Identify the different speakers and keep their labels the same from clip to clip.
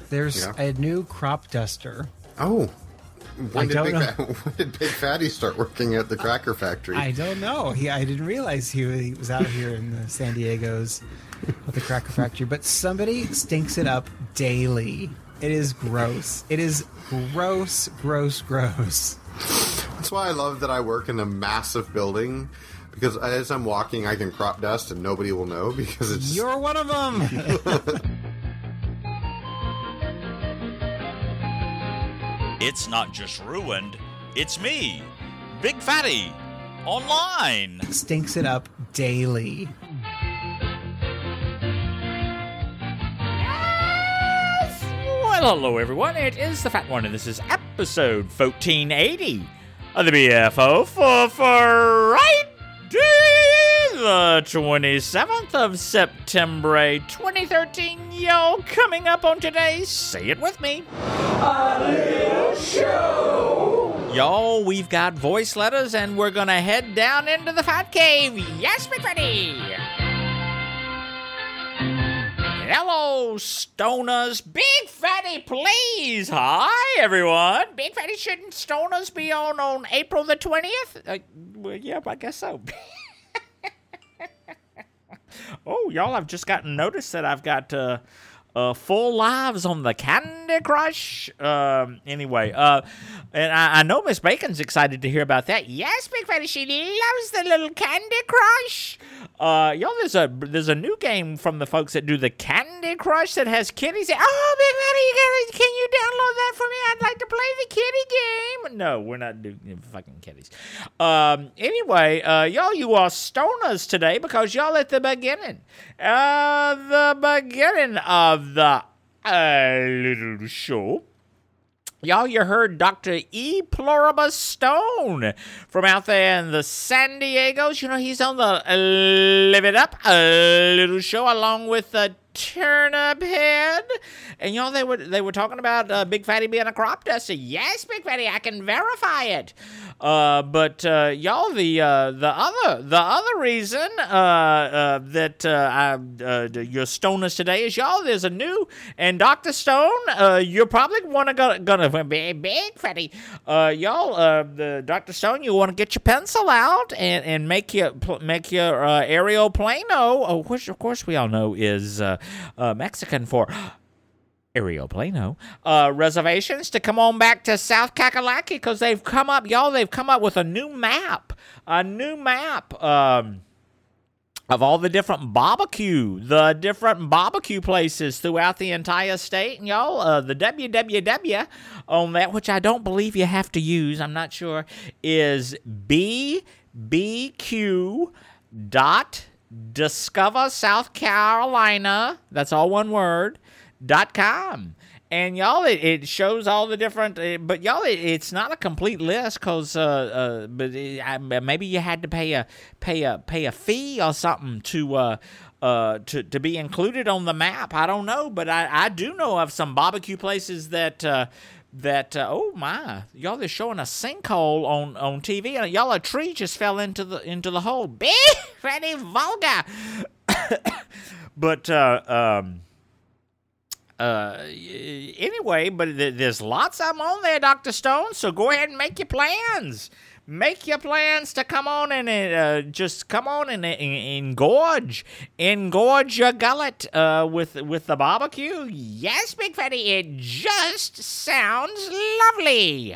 Speaker 1: There's a new crop duster.
Speaker 2: Oh. When did Big Fatty start working at the Cracker Factory?
Speaker 1: I don't know. I didn't realize he was out here in the San Diego's at the Cracker Factory. But somebody stinks it up daily. It is gross. It is gross, gross, gross.
Speaker 2: That's why I love that I work in a massive building. Because as I'm walking, I can crop dust and nobody will know because it's...
Speaker 1: You're one of them!
Speaker 3: It's not just ruined, it's me, Big Fatty, online.
Speaker 1: Stinks it up daily.
Speaker 3: Well, hello everyone, it is the Fat One, and this is episode 1480 of the BFO for Friday, the 27th of September, 2013. Yo, coming up on today's Say It With Me, a little show. Y'all, we've got voice letters, and we're gonna head down into the Fat Cave. Yes, Big Fatty! Hello, stoners. Big Fatty, please. Hi, everyone. Big Fatty, shouldn't stoners be on April the 20th? Well, yeah, I guess so. Oh, y'all, I've just gotten notice that I've got full lives on the Candy Crush. Anyway, and I know Miss Bacon's excited to hear about that. Yes, Big Fatty, she loves the little Candy Crush. Y'all, there's a new game from the folks that do the Candy Crush that has kitties. Oh, Big Fatty, can you download that for me? I'd like to play the kitty game. No, we're not doing fucking kitties. Anyway, y'all, you are stoners today because y'all at the beginning of the little show. Y'all, you heard Dr. E. Pluribus Stone from out there in the San Diegos. You know, he's on the Live It Up little show along with Turnip Head. And y'all, they were talking about Big Fatty being a crop duster. Yes, Big Fatty, I can verify it. But y'all, the other reason that you're stoners today is, y'all, there's a new, and Dr. Stone, you're probably gonna Big Fatty, y'all, the Dr. Stone, you want to get your pencil out and make your aerial plano, which of course we all know is Mexican for aeroplano, reservations to come on back to South Kakalaki, because they've come up with a new map of all the different barbecue places throughout the entire state. And y'all, the www on that, which I don't believe you have to use, I'm not sure, is bbq.discoversouthcarolina, that's all one word, .com. And y'all, it shows all the different, but y'all, it's not a complete list, because maybe you had to pay a fee or something to be included on the map. I don't know, but I do know of some barbecue places that oh my, y'all, they're showing a sinkhole on TV, and y'all, a tree just fell into the hole. Big Fatty vulgar. But anyway, but there's lots of them on there, Dr. Stone, so go ahead and make your plans. Make your plans to come on and just come on and engorge your gullet with the barbecue. Yes, Big Fatty, it just sounds lovely.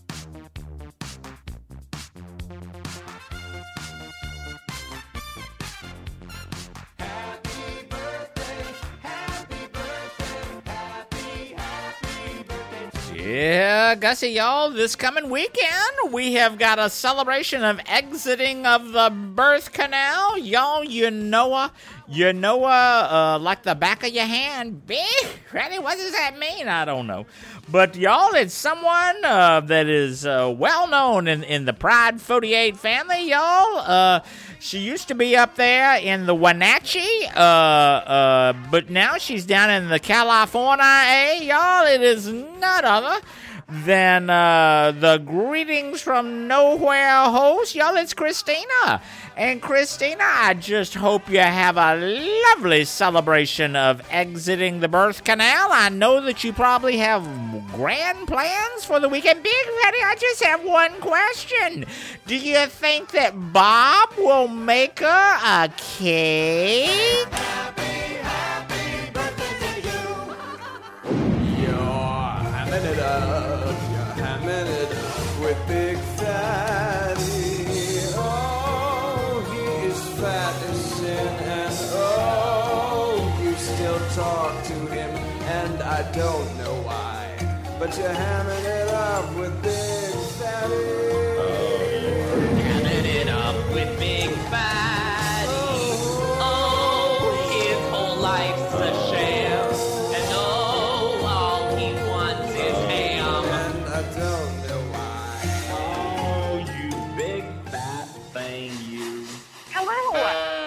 Speaker 3: Yeah, Gussie, y'all, this coming weekend, we have got a celebration of exiting of the birth canal. Y'all, you know like the back of your hand. Big Fatty, what does that mean? I don't know. But y'all, it's someone that is well known in the Pride 48 family, y'all. She used to be up there in the Wenatchee, but now she's down in the California, y'all. It is none other than the Greetings from Nowhere host. Y'all, it's Christina. And Christina, I just hope you have a lovely celebration of exiting the birth canal. I know that you probably have grand plans for the weekend. Big Fatty, I just have one question. Do you think that Bob will make her a cake?
Speaker 4: Happy birthday to you. You're hamming it up with Big Fatty. Oh, he is fat as sin, and oh, you still talk to him, and I don't know why, but you're hamming it up with Big Fatty.
Speaker 5: Hamming it up with Big Fatty. Oh, his whole life's a sham. And oh, all he wants is ham.
Speaker 4: And I don't know why.
Speaker 5: Oh, you big fat thing, you.
Speaker 6: Hello.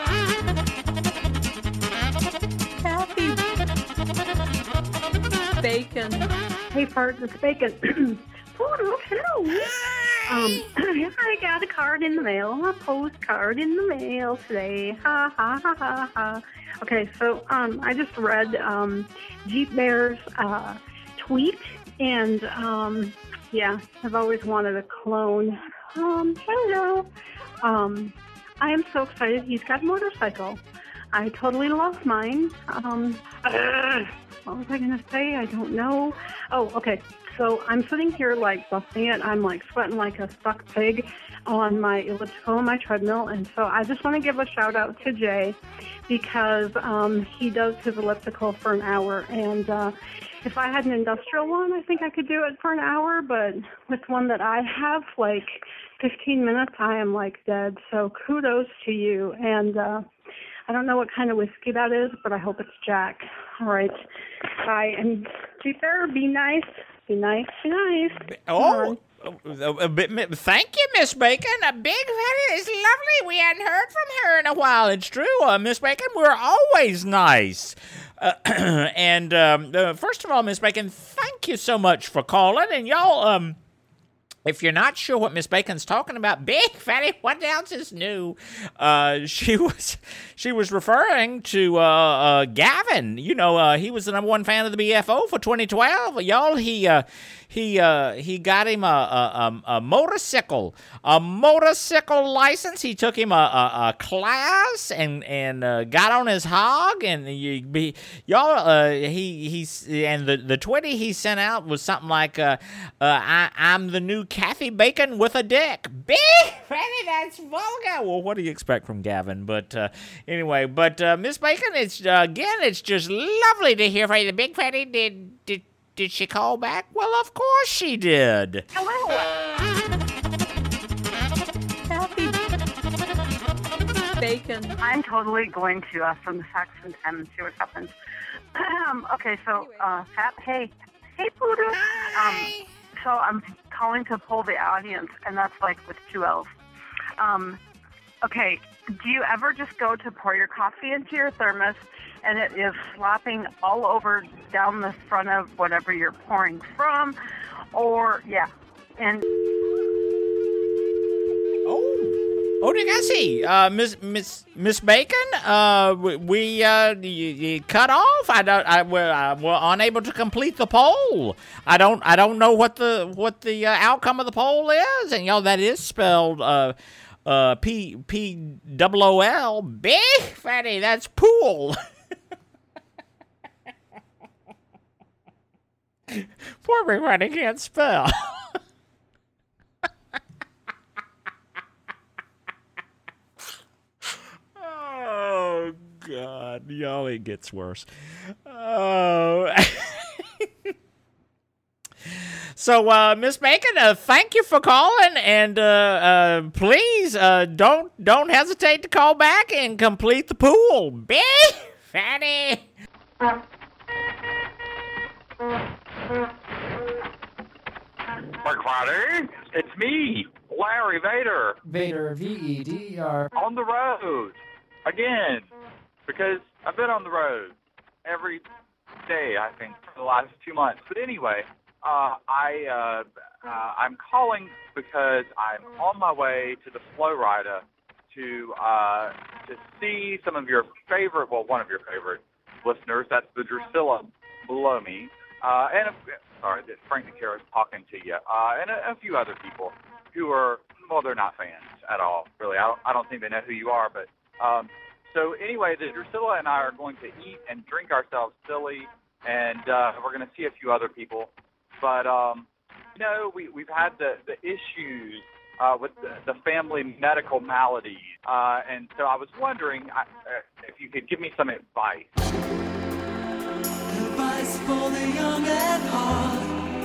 Speaker 6: Happy bacon. Hey, Fart, it's bacon. Oh, hello. I got a card in the mail, a postcard in the mail today. Ha, ha, ha, ha, ha. Okay, so I just read Jeep Bear's tweet, and yeah, I've always wanted a clone. Hello. I am so excited. He's got a motorcycle. I totally lost mine. What was I going to say? I don't know. Oh, okay. So I'm sitting here like busting it. I'm like sweating like a stuck pig on my elliptical and my treadmill. And so I just want to give a shout out to Jay because he does his elliptical for an hour. And if I had an industrial one, I think I could do it for an hour. But with one that I have, like 15 minutes, I am like dead. So kudos to you. And I don't know what kind of whiskey that is, but I hope it's Jack. All right. Bye. And be fair, be nice. Be nice, be nice.
Speaker 3: Oh, thank you, Miss Bacon. A Big Fatty is lovely. We hadn't heard from her in a while. It's true, Miss Bacon. We're always nice. And first of all, Miss Bacon, thank you so much for calling. And y'all, if you're not sure what Miss Bacon's talking about, Big Fatty, what else is new? She was referring to Gavin. You know, he was the #1 fan of the BFO for 2012. Y'all, he got him a motorcycle license. He took him a class and got on his hog. And the 20 he sent out was something like I'm the new Kathy Bacon with a dick. Big Fatty, that's vulgar. Well, what do you expect from Gavin? But anyway, Miss Bacon, it's just lovely to hear from you. The Big Fatty did she call back? Well, of course she did.
Speaker 6: Hello. Happy bacon. I'm totally going to from the facts and and see what happens. Okay, so hey, Poodle. So I'm calling to poll the audience, and that's like with 2 L's. Okay, do you ever just go to pour your coffee into your thermos and it is slopping all over down the front of whatever you're pouring from? Or, yeah, and...
Speaker 3: Oh, did I see, Miss Bacon? You cut off. We're unable to complete the poll. I don't know what the outcome of the poll is, and y'all, that is spelled P-O-O-L. Big Fatty, that's pool. Poor Big Fatty can't spell. Oh, God. Y'all, it gets worse. Oh. So, Miss Bacon, thank you for calling, and please don't hesitate to call back and complete the pool. Big Fatty.
Speaker 7: McClatty, it's me, Larry Vader.
Speaker 8: Vader, V-E-D-E-R.
Speaker 7: On the road. Again. Because I've been on the road every day, I think, for the last 2 months. But anyway, I'm calling because I'm on my way to the Flow Rider to see some of your favorite, well, one of your favorite listeners. That's the Drusilla below me, and Frank DeCaro is talking to you, and a few other people who are, well, they're not fans at all, really. I don't think they know who you are, but so anyway, the Drusilla and I are going to eat and drink ourselves silly, and we're going to see a few other people, but we've had the issues with the family medical maladies, and so I was wondering if you could give me some advice.
Speaker 4: Advice for the young and hard.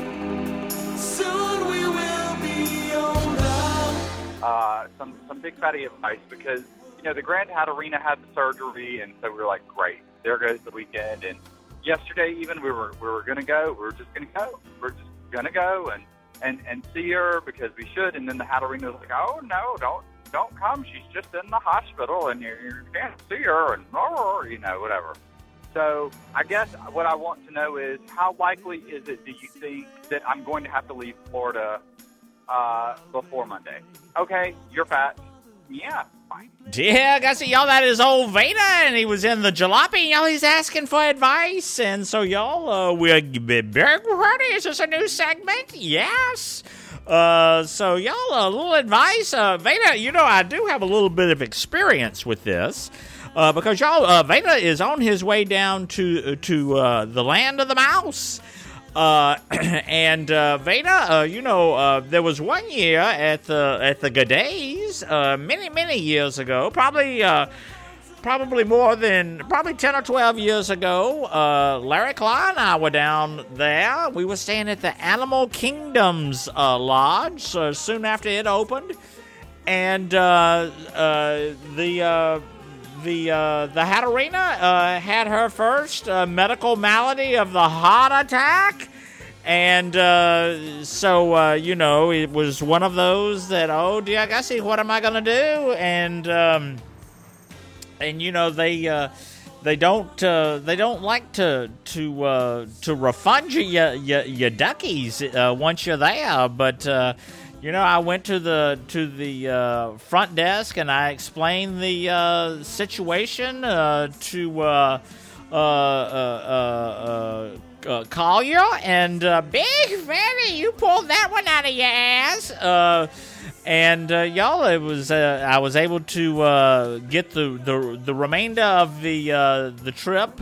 Speaker 4: Soon we will be older.
Speaker 7: Some big fatty advice, because the Grand Hatarina had the surgery, and so we were like, great, there goes the weekend. And yesterday even we were gonna go. We were just gonna go. We're just gonna go and see her because we should. And then the Hatarina was like, oh no, don't come. She's just in the hospital, and you can't see her, and whatever. So I guess what I want to know is, how likely is it, do you think, that I'm going to have to leave Florida before Monday? Okay, you're fat. Yeah, fine.
Speaker 3: Yeah, guys, y'all, that is old Veda, and he was in the jalopy, y'all, he's asking for advice, and so y'all, we're very ready. Is this a new segment? Yes. So y'all, a little advice. Veda, I do have a little bit of experience with this. Because y'all, Veda is on his way down to the land of the mouse, and Veda, there was one year at the G'days, many years ago, probably 10 or 12 years ago. Larry Claw and I were down there. We were staying at the Animal Kingdoms Lodge soon after it opened, and the Hatarina had her first medical malady of the heart attack, and so it was one of those that, oh dear, I see, what am I gonna do? And they don't like to refund your duckies once you're there, but. I went to the front desk and I explained the situation to Collier, and Big Fanny, you pulled that one out of your ass. Y'all, it was I was able to get the remainder of the trip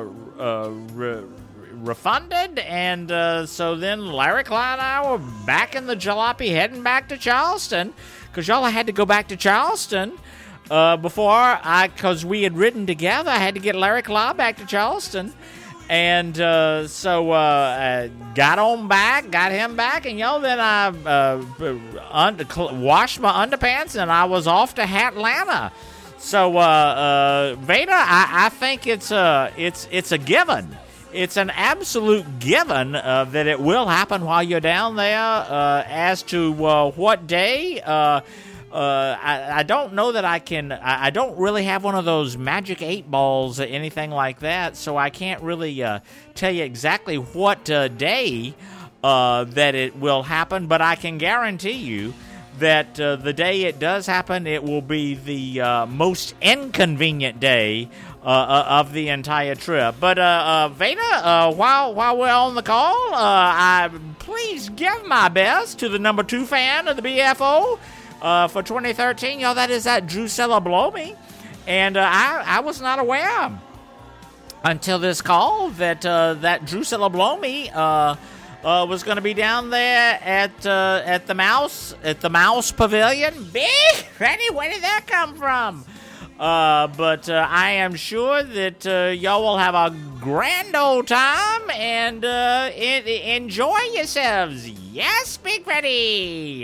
Speaker 3: refunded, and so then Larry Klein and I were back in the jalopy heading back to Charleston, because y'all, I had to go back to Charleston because we had ridden together. I had to get Larry Klein back to Charleston, and so I got him back, and y'all, then I washed my underpants and I was off to Hatlanta. So Veda, I think it's a given. It's an absolute given that it will happen while you're down there. As to what day, I don't know that I can. I don't really have one of those magic 8 balls or anything like that, so I can't really tell you exactly what day that it will happen. But I can guarantee you that the day it does happen, it will be the most inconvenient day of the entire trip. But Veda, while we're on the call, I please give my best to the number 2 fan of the BFO for 2013. Y'all, that is that Drusilla Blomy, and I was not aware until this call that that Drusilla Blomy was going to be down there at the Mouse Pavilion. Big Fanny, where did that come from? But I am sure that y'all will have a grand old time and enjoy yourselves. Yes, Big Freddy!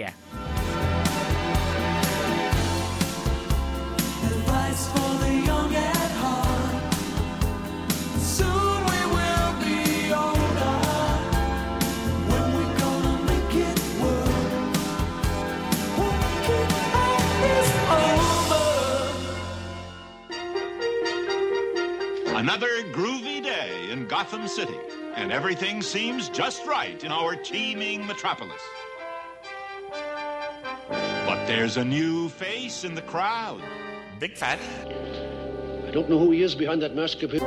Speaker 4: Advice for the young at heart. Soon we will be older. When we gonna make it work? Work it out is over.
Speaker 9: Another groovy day in Gotham City and everything seems just right in our teeming metropolis. But there's a new face in the crowd.
Speaker 3: Big Fatty.
Speaker 10: I don't know who he is behind that mask of his.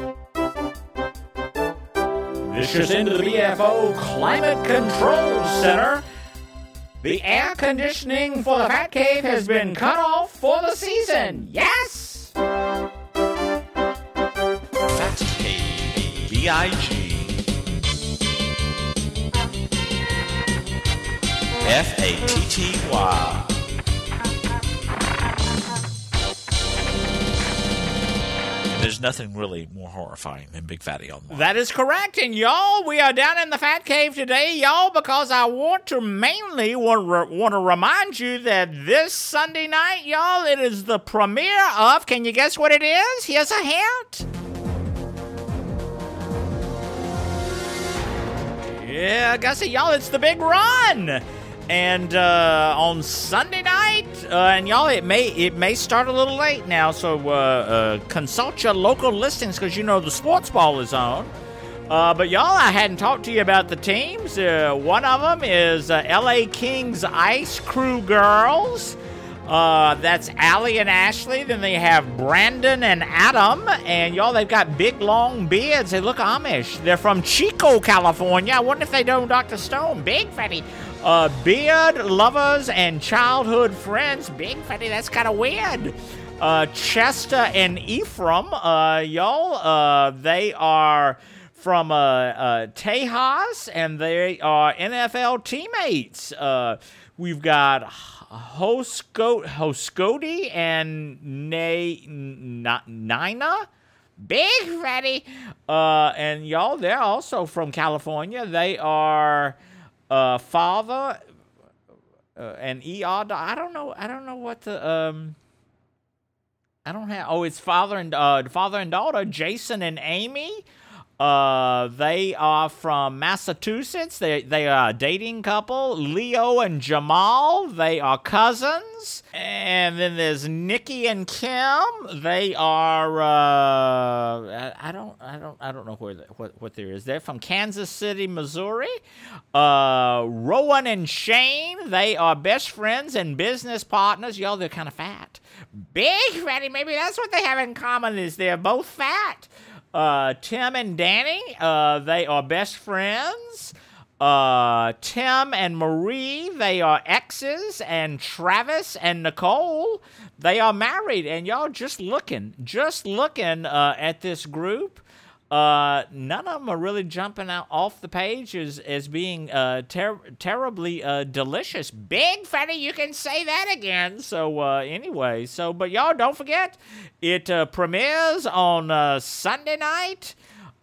Speaker 3: This is into the BFO Climate Control Center. The air conditioning for the Fat Cave has been cut off for the season. Yes!
Speaker 11: Fat Cave, B-I-G. F-A-T-T-Y. There's nothing really more horrifying than Big Fatty Online.
Speaker 3: That is correct. And y'all, we are down in the Fat Cave today, y'all, because I want to mainly want to remind you that this Sunday night, y'all, it is the premiere of, can you guess what it is? Here's a hint. Yeah, Gussie, y'all, it's The Big Run. And on Sunday night, and y'all, it may start a little late now, so consult your local listings because you know the sports ball is on. But y'all, I hadn't talked to you about the teams. One of them is LA Kings Ice Crew Girls. That's Allie and Ashley. Then they have Brandon and Adam. And y'all, they've got big, long beards. They look Amish. They're from Chico, California. I wonder if they know Dr. Stone. Big Fatty. Beard lovers and childhood friends. Big Fatty, that's kind of weird. Chester and Ephraim, y'all, they are from Tejas, and they are NFL teammates. We've got Hoskody and Nina. Big Fatty. And y'all, they're also from California. They are... father and ER. I don't know what the I don't have. Oh, it's father and daughter, Jason and Amy. They are from Massachusetts. They are a dating couple. Leo and Jamal. They are cousins. And then there's Nikki and Kim. They are. I don't know what there is. They're from Kansas City, Missouri. Rowan and Shane. They are best friends and business partners. Y'all, they're kind of fat. Big Fatty. Maybe that's what they have in common is they're both fat. Tim and Danny, they are best friends. Tim and Marie, they are exes. And Travis and Nicole, they are married. And y'all just looking at this group. None of them are really jumping out off the page as being terribly delicious. Big Fatty, you can say that again. So anyway, but y'all don't forget, it premieres on Sunday night.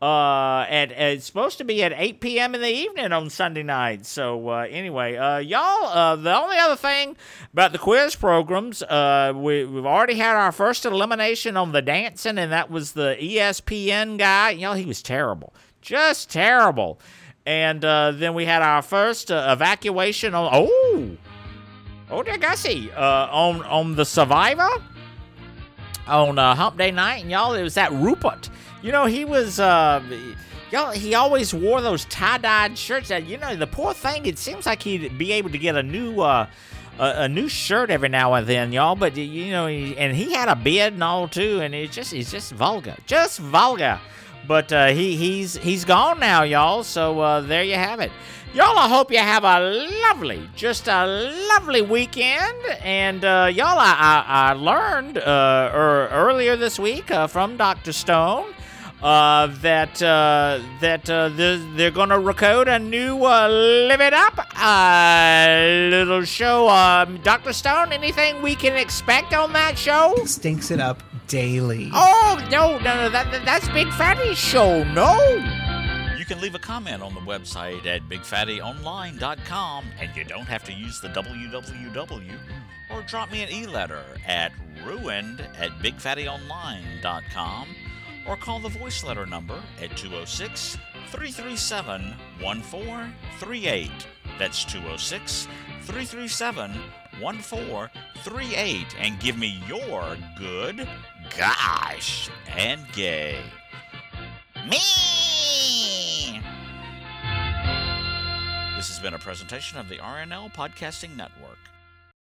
Speaker 3: It's supposed to be at 8 p.m. in the evening on Sunday night. So anyway, y'all, the only other thing about the quiz programs, we've already had our first elimination on the dancing, and that was the ESPN guy. Y'all, he was terrible, just terrible. And then we had our first evacuation on dear Gussie, on the Survivor on Hump Day night, and y'all, it was that Rupert. You know, he was, he always wore those tie-dyed shirts that, the poor thing, it seems like he'd be able to get a new shirt every now and then, y'all, but, and he had a beard and all, too, and he's just vulgar. Just vulgar. But he's gone now, y'all, so there you have it. Y'all, I hope you have a lovely weekend. And y'all, I learned earlier this week from Dr. Stone that they're going to record a new Live It Up little show. Dr. Stone, anything we can expect on that show?
Speaker 1: Stinks it up daily.
Speaker 3: Oh, no, that's Big Fatty's show, no.
Speaker 11: You can leave a comment on the website at BigFattyOnline.com, and you don't have to use the www, or drop me an e-letter at ruined@BigFattyOnline.com, or call the voice letter number at 206-337-1438. That's 206-337-1438, and give me your good, gosh, and gay. Me! This has been a presentation of the RNL Podcasting Network.